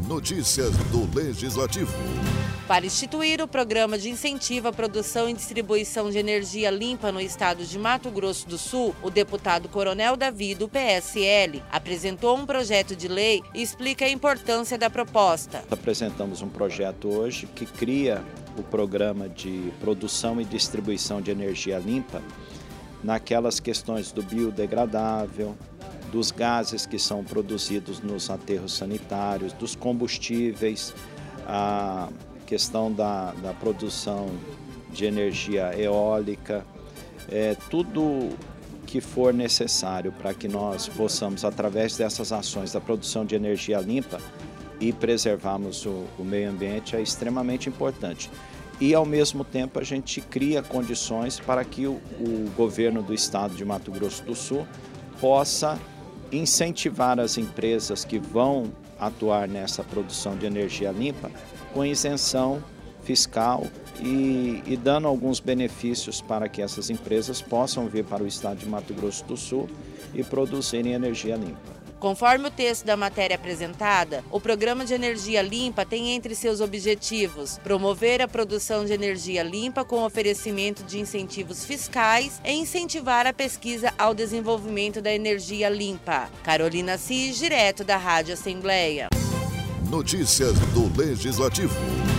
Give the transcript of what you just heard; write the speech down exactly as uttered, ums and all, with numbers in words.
Notícias do Legislativo. Para instituir o programa de incentivo à produção e distribuição de energia limpa no estado de Mato Grosso do Sul, o deputado Coronel Davi, do P S L, apresentou um projeto de lei e explica a importância da proposta. Apresentamos um projeto hoje que cria o programa de produção e distribuição de energia limpa naquelas questões do biodegradável, dos gases que são produzidos nos aterros sanitários, dos combustíveis, a questão da, da produção de energia eólica, é, tudo que for necessário para que nós possamos, através dessas ações da produção de energia limpa e preservarmos o, o meio ambiente, é extremamente importante. E, ao mesmo tempo, a gente cria condições para que o, o governo do estado de Mato Grosso do Sul possa incentivar as empresas que vão atuar nessa produção de energia limpa com isenção fiscal e, e dando alguns benefícios para que essas empresas possam vir para o estado de Mato Grosso do Sul e produzirem energia limpa. Conforme o texto da matéria apresentada, o Programa de Energia Limpa tem entre seus objetivos promover a produção de energia limpa com oferecimento de incentivos fiscais e incentivar a pesquisa ao desenvolvimento da energia limpa. Carolina Cis, direto da Rádio Assembleia. Notícias do Legislativo.